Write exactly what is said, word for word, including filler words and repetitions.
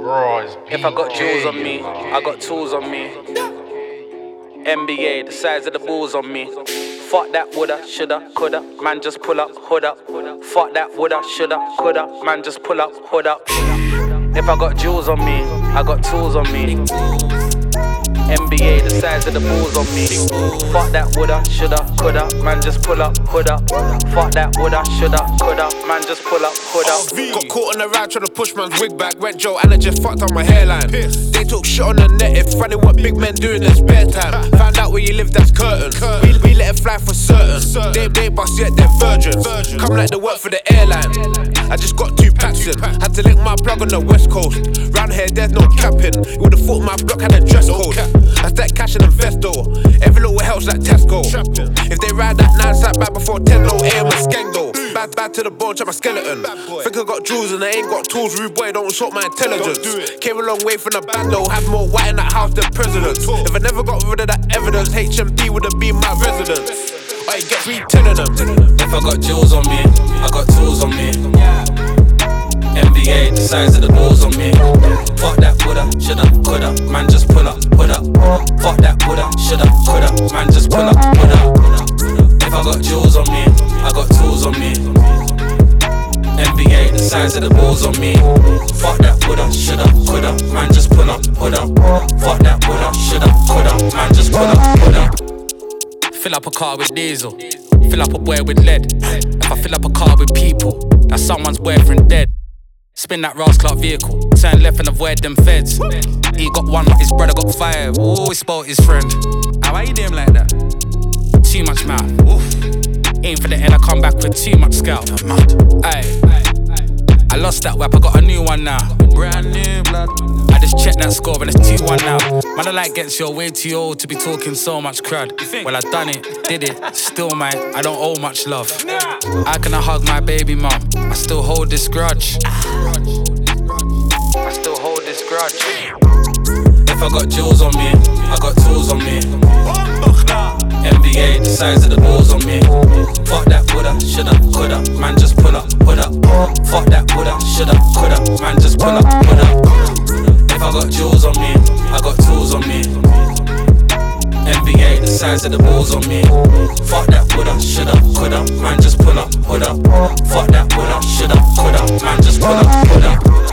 If I got jewels on me, I got tools on me. N B A, the size of the balls on me. Fuck that woulda, shoulda, coulda, man just pull up, hood up. Fuck that woulda, shoulda, coulda, man just pull up, hood up. If I got jewels on me, I got tools on me. N B A, the size of the balls on me. Fuck that woulda, shoulda, coulda, man just pull up, hood up. Fuck that woulda, shoulda, coulda, man just pull up, hood up. Got caught on the ride trying to push man's wig back. Went Joe and I just fucked up my hairline. They talk shit on the net, it's funny what big men do in their spare time. Found out where you live, that's curtains. We, we let it fly for certain. They, they bust yet, they're virgins. Come like the work for the airline. I just got two packs in. Had to link my plug on the west coast. Round here, there's no capping. You would've thought my block had a dress code. I stack cash and invest though. Every little helps like Tesco. If they ride that nine side back before ten, no aim a skeng though. Bad, bad to the bone, check my skeleton. Think I got jewels and I ain't got tools. Rude boy, don't insult my intelligence. Came a long way from the band though. Have more white in that house than presidents. If I never got rid of that evidence, H M D would've been my residence. I get me telling them. If I got jewels on me, I got tools on me. N B A, the size of the balls on me. Fuck that woulda, shoulda, coulda, man just pull up, hood up. Fuck that woulda, shoulda, coulda, man just pull up, hood up. If I got jewels on me, I got tools on me. N B A, the size of the balls on me. Fuck that woulda, shoulda, coulda, man just pull up, hood up. Fuck that woulda, shoulda, coulda, man just pull up, hood up. Fill up a car with diesel, fill up a boy with lead. If I fill up a car with people, that's someone's boyfriend dead. Spin that Rouse Clark vehicle, turn left and avoid them feds. He got one, but his brother got five. Ooh, he spoilt his friend. How why you doing like that? Too much mouth. Oof. Aim for the end, I come back with too much scalp. Aye, I lost that whap, I got a new one now. Brand new blood. I just checked that score and it's two one now. Man, I like gets you're way too old to be talking so much crud. Well, I done it, did it, still mate, I don't owe much love. How can I hug my baby mum? I still hold this grudge. I still hold this grudge. If I got jewels on me, I got tools on me. N B A, the size of the balls on me. Fuck that woulda, shoulda, coulda, man just pull up, hood up. Fuck that woulda, shoulda, coulda, man just pull up, hood up. If I got jewels on me, I got tools on me. N B A, the size of the balls on me. Fuck that woulda, shoulda, coulda, man just pull up, hood up. Fuck that woulda, shoulda, coulda, man just pull up, hood up.